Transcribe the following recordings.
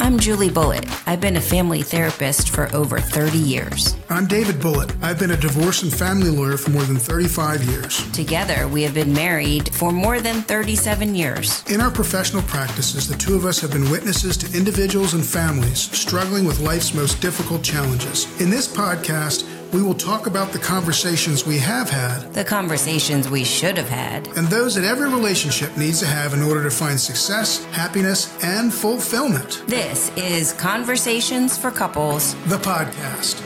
I'm Julie Bullitt. I've been a family therapist for over 30 years. I'm David Bullitt. I've been a divorce and family lawyer for more than 35 years. Together, we have been married for more than 37 years. In our professional practices, the two of us have been witnesses to individuals and families struggling with life's most difficult challenges. In this podcast, we will talk about the conversations we have had, the conversations we should have had, and those that every relationship needs to have in order to find success, happiness, and fulfillment. This is Conversations for Couples, the podcast.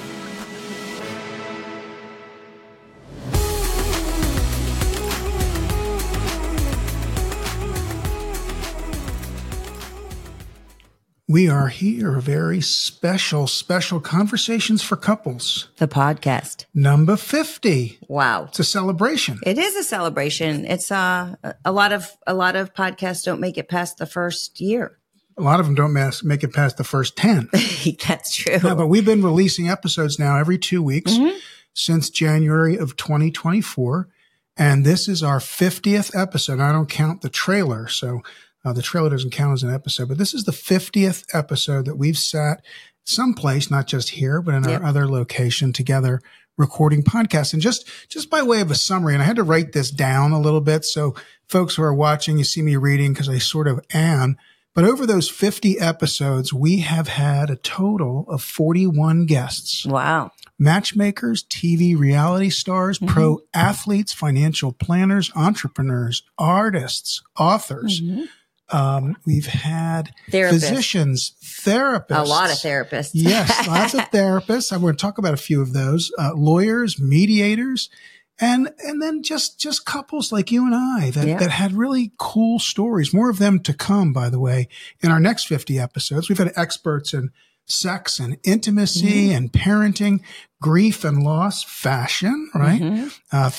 We are here, a very special Conversations for Couples. the podcast. Number 50. Wow. It's a celebration. It is a celebration. It's a lot of podcasts don't make it past the first year. A lot of them don't make it past the first 10. That's true. Yeah, but we've been releasing episodes now every 2 weeks since January of 2024. And this is our 50th episode. I don't count the trailer, so the trailer doesn't count as an episode. But this is the 50th episode that we've sat someplace, not just here, but in our other location together recording podcasts. And just by way of a summary, and I had to write this down a little bit, so folks who are watching, you see me reading because I sort of am. But over those 50 episodes, we have had a total of 41 guests. Wow. Matchmakers, TV reality stars, pro athletes, financial planners, entrepreneurs, artists, authors. We've had physicians, therapists. A lot of therapists. Yes, lots of therapists. I'm going to talk about a few of those. Lawyers, mediators. And then just couples like you and I that had really cool stories. More of them to come, by the way, in our next 50 episodes. We've had experts in sex and intimacy and parenting, grief and loss, fashion, right?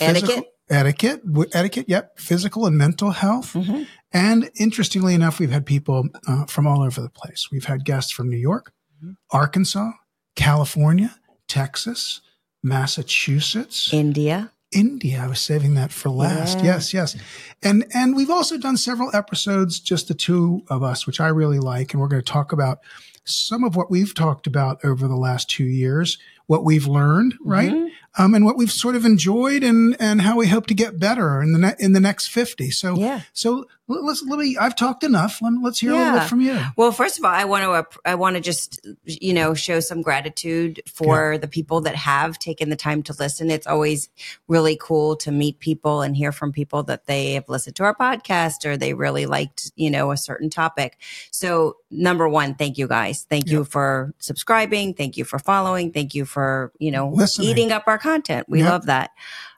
Etiquette, yep. Physical and mental health. And interestingly enough, we've had people from all over the place. We've had guests from New York, Arkansas, California, Texas, Massachusetts, India. I was saving that for last. Yeah. Yes. And we've also done several episodes, just the two of us, which I really like. And we're going to talk about some of what we've talked about over the last 2 years, what we've learned, right? And what we've sort of enjoyed and how we hope to get better in the next 50. So let me, I've talked enough. Let's hear a little bit from you. Well, first of all, I want to just, show some gratitude for the people that have taken the time to listen. It's always really cool to meet people and hear from people that they have listened to our podcast or they really liked, a certain topic. So number one, thank you guys. Thank you for subscribing. Thank you for following. Thank you for, listening. Eating up our content. We love that.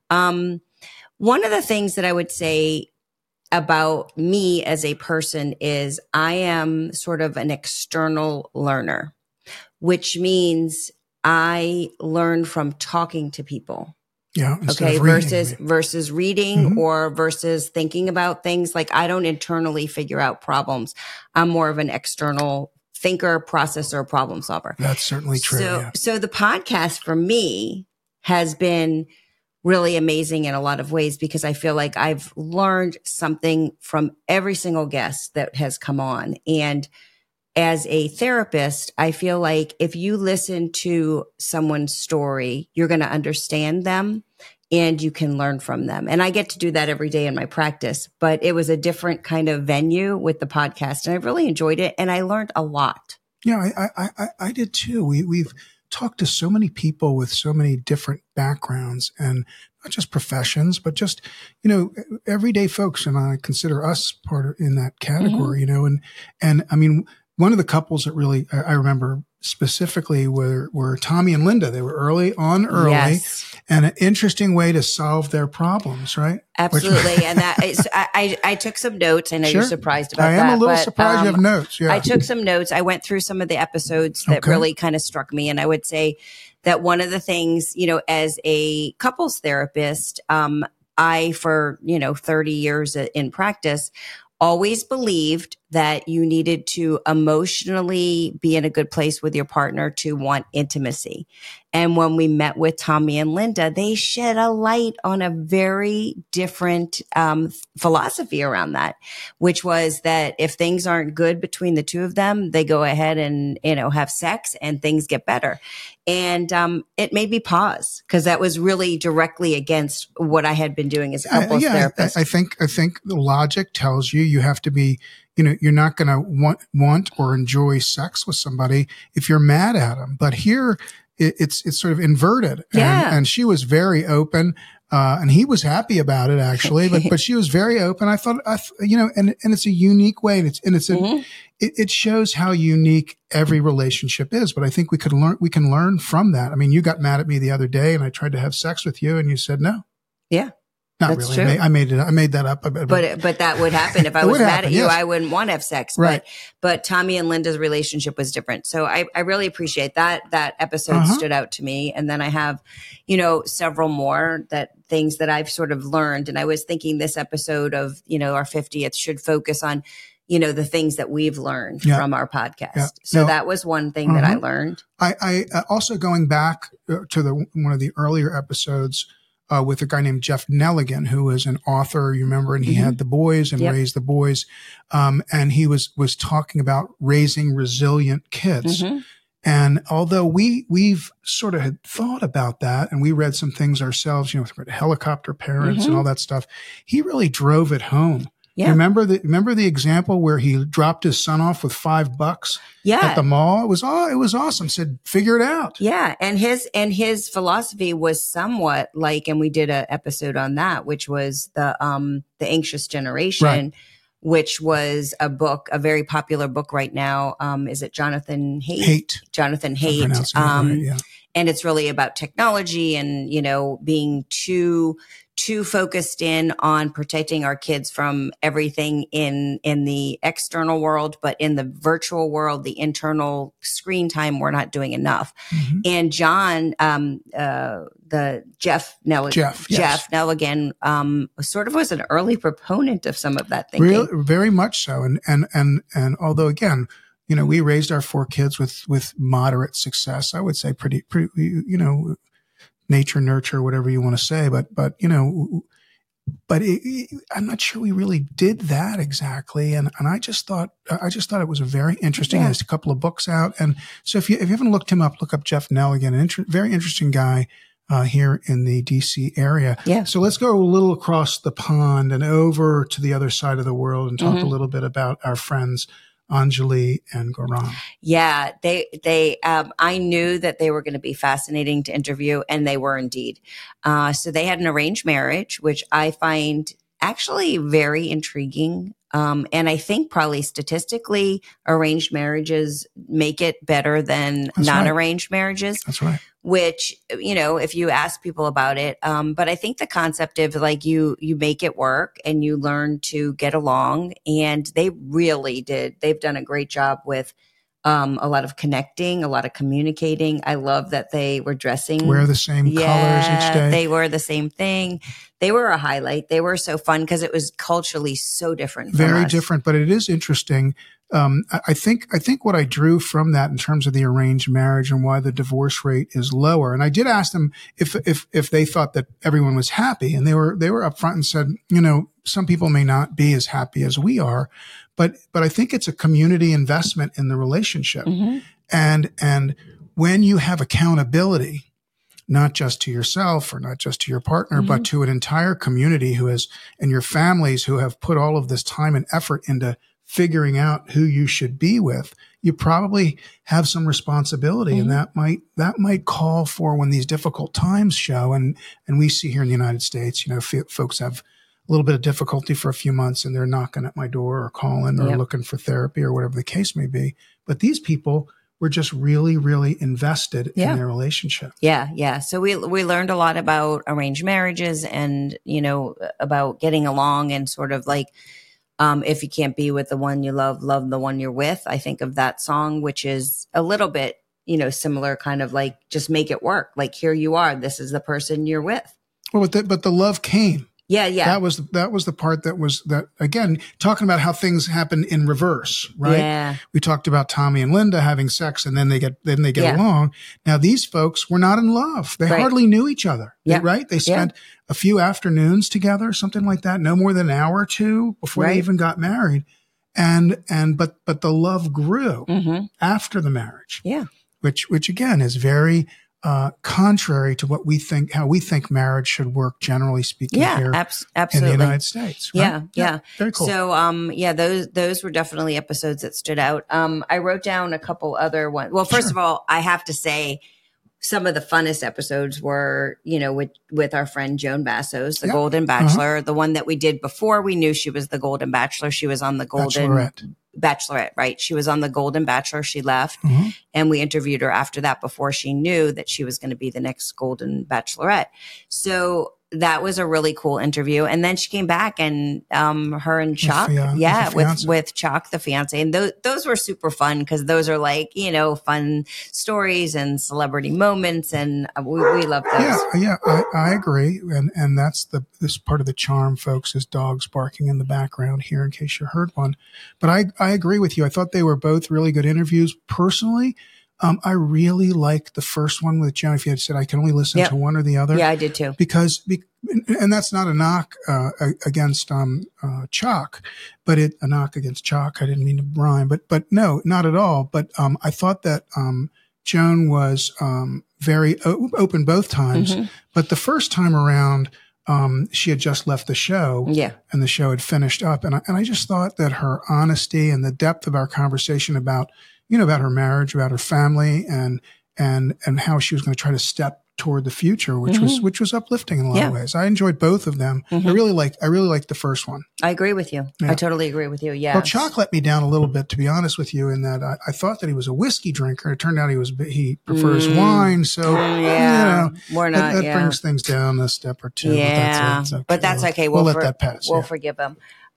One of the things that I would say about me as a person is I am sort of an external learner, which means I learn from talking to people. Yeah. Okay. Versus reading or versus thinking about things. Like I don't internally figure out problems. I'm more of an external thinker, processor, problem solver. That's certainly true. So the podcast for me has been really amazing in a lot of ways because I feel like I've learned something from every single guest that has come on. And as a therapist, I feel like if you listen to someone's story, you're going to understand them and you can learn from them. And I get to do that every day in my practice, but it was a different kind of venue with the podcast and I really enjoyed it. And I learned a lot. Yeah, I did too. We've talked to so many people with so many different backgrounds and not just professions, but just, everyday folks. And I consider us in that category, and I mean, one of the couples that really I remember specifically were Tommy and Linda. They were early, yes. And an interesting way to solve their problems, right? Absolutely. And that is, I took some notes. I know you're surprised about that. I am a little surprised you have notes. Yeah. I took some notes. I went through some of the episodes that really kind of struck me. And I would say that one of the things, as a couples therapist, I, for, 30 years in practice, always believed that you needed to emotionally be in a good place with your partner to want intimacy. And when we met with Tommy and Linda, they shed a light on a very different philosophy around that, which was that if things aren't good between the two of them, they go ahead and, have sex and things get better. And it made me pause because that was really directly against what I had been doing as a couples therapist. I think the logic tells you have to be, you're not going to want or enjoy sex with somebody if you're mad at them. But here it's sort of inverted. Yeah. And she was very open. And he was happy about it actually, but she was very open. I thought, and it's a unique way, it shows how unique every relationship is. But I think we can learn from that. I mean, you got mad at me the other day and I tried to have sex with you and you said no. Yeah. Not That's really. True. I made that up. But that would happen if I was mad at you. Yes. I wouldn't want to have sex. Right. But Tommy and Linda's relationship was different. So I really appreciate that. That episode stood out to me. And then I have, several more things that I've sort of learned. And I was thinking this episode of, our 50th should focus on, the things that we've learned from our podcast. Yeah. So that was one thing that I learned. I also going back to one of the earlier episodes, with a guy named Jeff Nelligan, who is an author, you remember, and he had the boys and raised the boys. And he was talking about raising resilient kids. Mm-hmm. And although we've sort of had thought about that and we read some things ourselves, helicopter parents and all that stuff, he really drove it home. Yeah. Remember the example where he dropped his son off with $5 at the mall? It was awesome. Said, figure it out. Yeah. And his philosophy was somewhat like, and we did an episode on that, which was the Anxious Generation, which was a very popular book right now. Is it Jonathan Haidt? Jonathan Haidt. And it's really about technology and, being too focused in on protecting our kids from everything in the external world, but in the virtual world, the internal screen time, we're not doing enough. Mm-hmm. And John, Jeff Nelligan, sort of was an early proponent of some of that thinking. Really, very much so. And although again, we raised our 4 kids with moderate success, I would say pretty, nature, nurture, whatever you want to say. But I'm not sure we really did that exactly. And I just thought it was a very interesting, there's a couple of books out. And so if you haven't looked him up, look up Jeff Nelligan, very interesting guy, here in the DC area. Yeah. So let's go a little across the pond and over to the other side of the world and talk a little bit about our friends, Anjali and Gaurang. Yeah, I knew that they were going to be fascinating to interview, and they were indeed. So they had an arranged marriage, which I find actually very intriguing. And I think probably statistically, arranged marriages make it better than non-arranged marriages. That's right. Which, if you ask people about it, but I think the concept of like you make it work and you learn to get along, and they really did. They've done a great job with a lot of connecting, a lot of communicating. I love that they were wear the same colors each day. They were the same thing. They were a highlight. They were so fun because it was culturally so different. Very different, but it is interesting. I think what I drew from that in terms of the arranged marriage and why the divorce rate is lower. And I did ask them if they thought that everyone was happy, and they were upfront and said, some people may not be as happy as we are, but I think it's a community investment in the relationship. Mm-hmm. And when you have accountability, not just to yourself or not just to your partner, but to an entire community and your families who have put all of this time and effort into figuring out who you should be with, you probably have some responsibility. And that might call for, when these difficult times show, and we see here in the United States, folks have a little bit of difficulty for a few months and they're knocking at my door or calling or looking for therapy or whatever the case may be. But these people were just really, really invested in their relationship. Yeah. Yeah. So we learned a lot about arranged marriages and, about getting along, and sort of like, if you can't be with the one you love the one you're with. I think of that song, which is a little bit, similar, kind of like, just make it work. Like, here you are. This is the person you're with. Well, but the love came. Yeah. Yeah. That was the part that again, talking about how things happen in reverse, right? Yeah. We talked about Tommy and Linda having sex and then they get Yeah. along. Now these folks were not in love. They Right. hardly knew each other, Yeah. right? They spent a few afternoons together, something like that, no more than an hour or two before they even got married. But the love grew after the marriage. Yeah. Which again is very contrary to how we think marriage should work, generally speaking, here absolutely. in the United States. Right? Yeah. Very cool. So, those were definitely episodes that stood out. I wrote down a couple other ones. Well, first of all, I have to say some of the funnest episodes were, with our friend Joan Bassos, the Golden Bachelor, the one that we did before we knew she was the Golden Bachelor. She was on the Golden Bachelorette, right? She was on the Golden Bachelor. She left and we interviewed her after that before she knew that she was going to be the next Golden Bachelorette. So that was a really cool interview. And then she came back and her and Chuck, with Chuck, the fiance. And those were super fun because those are like, fun stories and celebrity moments. And we love those. Yeah, I agree. And that's this part of the charm, folks, is dogs barking in the background here in case you heard one. But I agree with you. I thought they were both really good interviews. Personally, I really liked the first one with Joan. If you had said I can only listen to one or the other. Yeah, I did too. And that's not a knock against Chuck, but a knock against Chuck. I didn't mean to rhyme, but no, not at all. But I thought that Joan was very open both times. But the first time around, she had just left the show, and the show had finished up, and I just thought that her honesty and the depth of our conversation about her marriage, about her family, and how she was going to try to step toward the future, which was uplifting in a lot of ways. I enjoyed both of them. I really liked the first one. I agree with you. I totally agree with you. Yeah. Well, Chuck let me down a little bit, to be honest with you, in that I thought that he was a whiskey drinker. It turned out he prefers wine. So we're not. That brings things down a step or two. Yeah, but that's okay. We'll let that pass. We'll forgive him.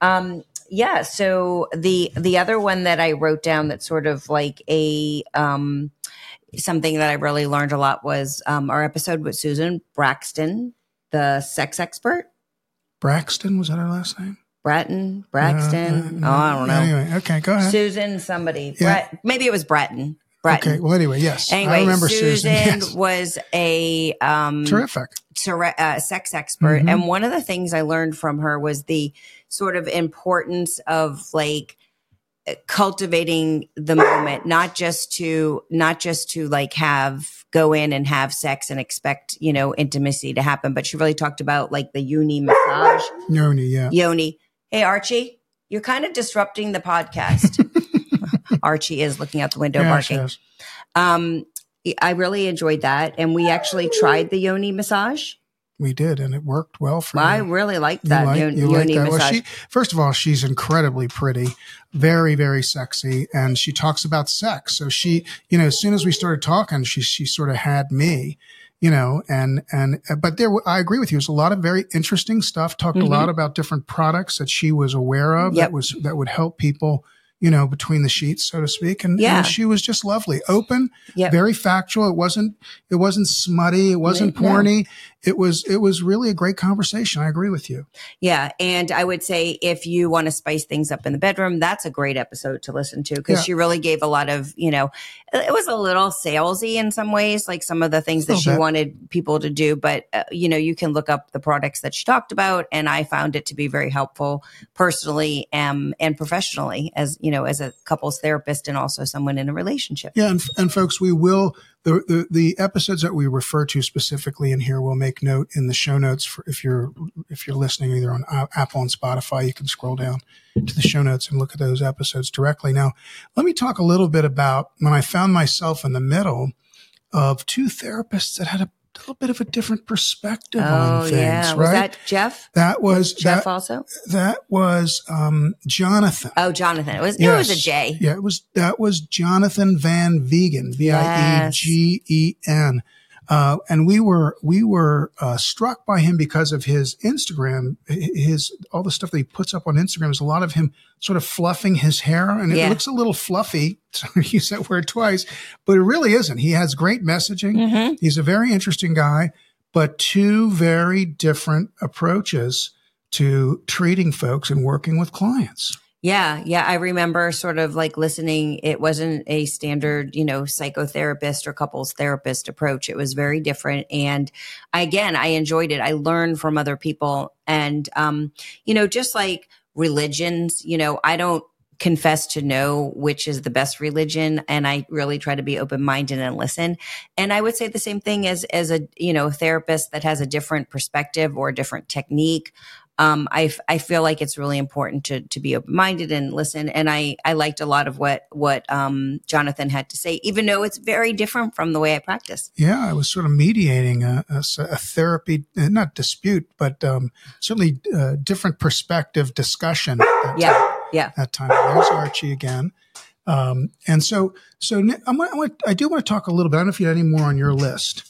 So the other one that I wrote down that's sort of like a something that I really learned a lot was our episode with Susan Braxton, the sex expert. Braxton, was that her last name? Braxton. No. I don't know. Anyway, okay, go ahead. Susan somebody. Yeah. Maybe it was Bratton. Okay, well, anyway, yes. Anyway, I remember Susan. Yes. Was a terrific sex expert. And one of the things I learned from her was the sort of importance of like cultivating the moment, not just to like go in and have sex and expect, intimacy to happen. But she really talked about like the yoni massage. Yoni. Hey, Archie, you're kind of disrupting the podcast. Archie is looking out the window barking. Yes. I really enjoyed that. And we actually tried the yoni massage. We did, and it worked well for me. I really liked that yoni massage. Well, first of all, she's incredibly pretty, very, very sexy, and she talks about sex. So she, as soon as we started talking, she sort of had me, but I agree with you. There's a lot of very interesting stuff. Talked a lot about different products that she was aware of that would help people, between the sheets, so to speak. And she was just lovely, open, very factual. It wasn't smutty. It wasn't porny. It was really a great conversation. I agree with you. Yeah. And I would say if you want to spice things up in the bedroom, that's a great episode to listen to because she really gave a lot of, it was a little salesy in some ways, like some of the things that she wanted people to do. But, you can look up the products that she talked about. And I found it to be very helpful personally and professionally as a couples therapist and also someone in a relationship. Yeah. And folks, we will, the episodes that we refer to specifically in here, we'll make note in the show notes for if you're listening either on Apple and Spotify, you can scroll down to the show notes and look at those episodes directly. Now, let me talk a little bit about when I found myself in the middle of two therapists that had a little bit of a different perspective on things. Yeah. Right? Was that Jeff? That was Jeff also? That was Jonathan. Oh, Jonathan. It was a J. Yeah, that was Jonathan Van Vegan, Viegen. And we were struck by him because of his Instagram, all the stuff that he puts up on Instagram is a lot of him sort of fluffing his hair, and it looks a little fluffy. So I use that word twice, but it really isn't. He has great messaging. He's a very interesting guy, but two very different approaches to treating folks and working with clients. Yeah. Yeah. I remember sort of like listening. It wasn't a standard, psychotherapist or couples therapist approach. It was very different. And I enjoyed it. I learned from other people and, just like religions, I don't confess to know which is the best religion. And I really try to be open-minded and listen. And I would say the same thing as a, therapist that has a different perspective or a different technique. I feel like it's really important to be open-minded and listen. And I liked a lot of what Jonathan had to say, even though it's very different from the way I practice. Yeah, I was sort of mediating a therapy, not dispute, but certainly different perspective discussion. That time. There's Archie again. And so I do want to talk a little bit. I don't know if you had any more on your list.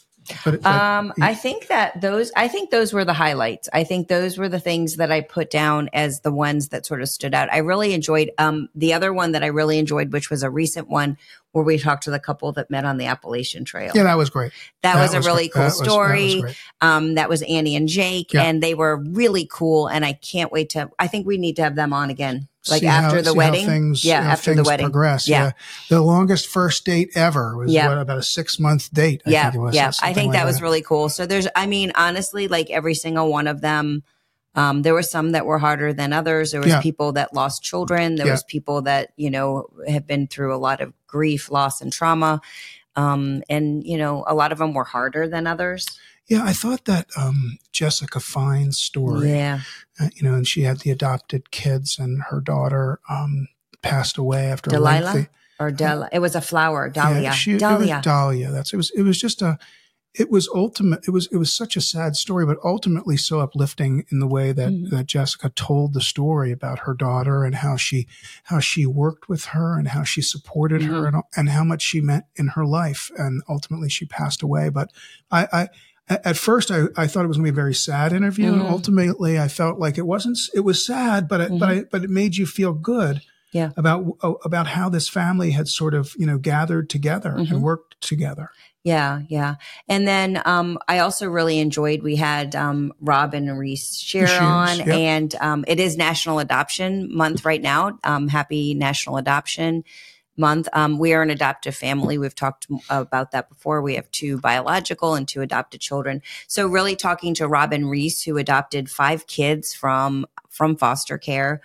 I think those were the highlights. I think those were the things that I put down as the ones that sort of stood out. I really enjoyed, the other one that I really enjoyed, which was a recent one where we talked to the couple that met on the Appalachian Trail. Yeah, that was great. That was a really cool story. That was Annie and Jake, and they were really cool. And I can't wait I think we need to have them on again. Like after the wedding. After the wedding. Progress. Yeah. The longest first date ever was about a 6-month date. I think it was. Yeah. I think that was really cool. So honestly, like every single one of them, there were some that were harder than others. There was people that lost children. There was people that, have been through a lot of grief, loss, and trauma. And, a lot of them were harder than others. Yeah, I thought that Jessica Fine's story, and she had the adopted kids, and her daughter passed away after Delilah or Della. It was a flower, Dahlia. Dahlia. Dahlia. It was ultimate. It was such a sad story, but ultimately so uplifting in the way that Jessica told the story about her daughter and how she worked with her and how she supported her and how much she meant in her life. And ultimately she passed away. But at first, I thought it was going to be a very sad interview, and ultimately, I felt like it wasn't. It was sad, but it made you feel good about how this family had sort of gathered together and worked together. Yeah, yeah. And then I also really enjoyed. We had Rob and Reese share on, and it is National Adoption Month right now. Happy National Adoption Month. We are an adoptive family. We've talked about that before. We have 2 biological and 2 adopted children. So really talking to Robin Reese, who adopted 5 kids from foster care.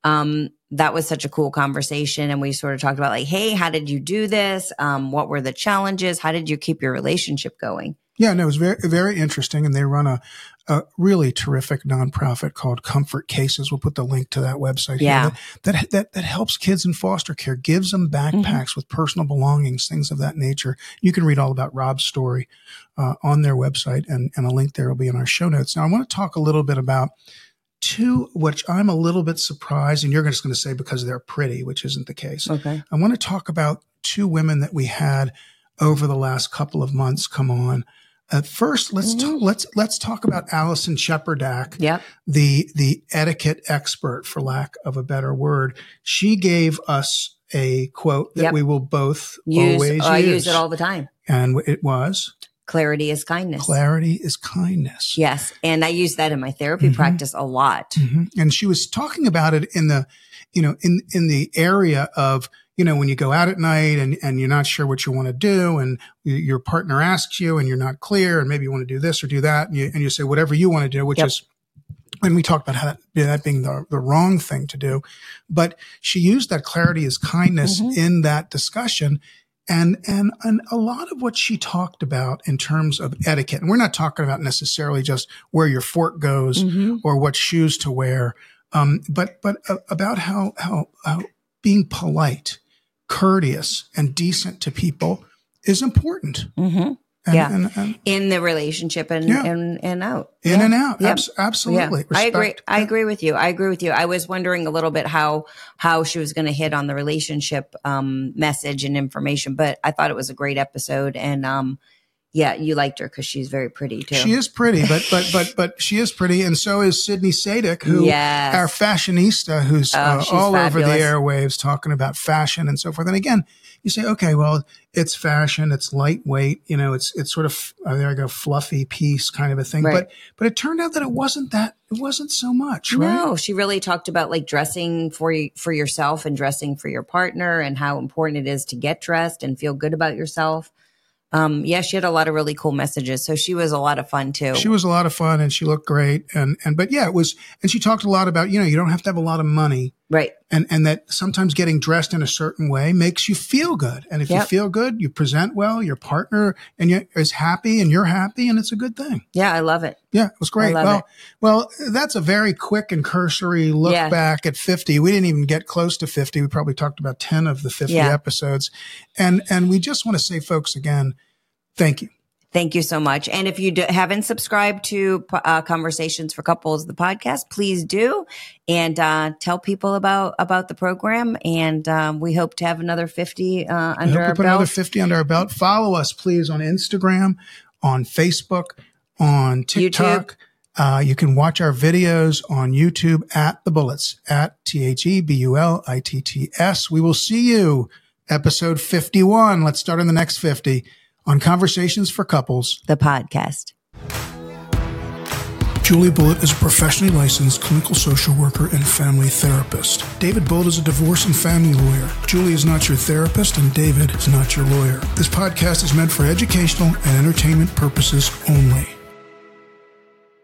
That was such a cool conversation. And we sort of talked about like, hey, how did you do this? What were the challenges? How did you keep your relationship going? Yeah, no, it was very, very interesting. And they run a really terrific nonprofit called Comfort Cases. We'll put the link to that website here. That helps kids in foster care, gives them backpacks with personal belongings, things of that nature. You can read all about Rob's story on their website, and a link there will be in our show notes. Now, I want to talk a little bit about 2, which I'm a little bit surprised, and you're just going to say because they're pretty, which isn't the case. Okay. I want to talk about 2 women that we had over the last couple of months come on. First, let's talk about Allison Shepardak, the etiquette expert, for lack of a better word. She gave us a quote that we will both always use. I use it all the time. And it was? Clarity is kindness. Clarity is kindness. Yes. And I use that in my therapy practice a lot. And she was talking about it in the, in the area of, when you go out at night and you're not sure what you want to do, and your partner asks you and you're not clear, and maybe you want to do this or do that, and you say whatever you want to do, which is, and we talked about how that being the wrong thing to do. But she used that clarity is kindness in that discussion. And a lot of what she talked about in terms of etiquette, and we're not talking about necessarily just where your fork goes or what shoes to wear, but about how being polite, courteous, and decent to people is important. And in the relationship and out. In and out. Absolutely. Yeah. I agree with you. I was wondering a little bit how she was going to hit on the relationship message and information, but I thought it was a great episode. And Yeah, you liked her because she's very pretty too. She is pretty, but she is pretty, and so is Sydney Sadik, who our fashionista, who's all over the airwaves talking about fashion and so forth. And again, you say, okay, well, it's fashion, it's lightweight, it's sort of there I go, fluffy piece kind of a thing. Right. But it turned out that it wasn't so much, right? No, she really talked about like dressing for yourself and dressing for your partner and how important it is to get dressed and feel good about yourself. She had a lot of really cool messages. So she was a lot of fun too. She was a lot of fun and she looked great. But yeah, it was, and she talked a lot about, you don't have to have a lot of money. Right. And that sometimes getting dressed in a certain way makes you feel good. And if you feel good, you present well, your partner is happy and you're happy, and it's a good thing. Yeah, I love it. Yeah, it was great. Well, that's a very quick and cursory look back at 50. We didn't even get close to 50. We probably talked about 10 of the 50 episodes. And we just want to say, folks, again, thank you. Thank you so much. And if you haven't subscribed to Conversations for Couples, the podcast, please do. And tell people about the program. And we hope to have another 50 under our belt. Another 50 under our belt. Follow us, please, on Instagram, on Facebook, on TikTok. YouTube. You can watch our videos on YouTube at The Bullets, at TheBullitts. We will see you, episode 51. Let's start on the next 50. On Conversations for Couples, the podcast. Julie Bullitt is a professionally licensed clinical social worker and family therapist. David Bullitt is a divorce and family lawyer. Julie is not your therapist, and David is not your lawyer. This podcast is meant for educational and entertainment purposes only.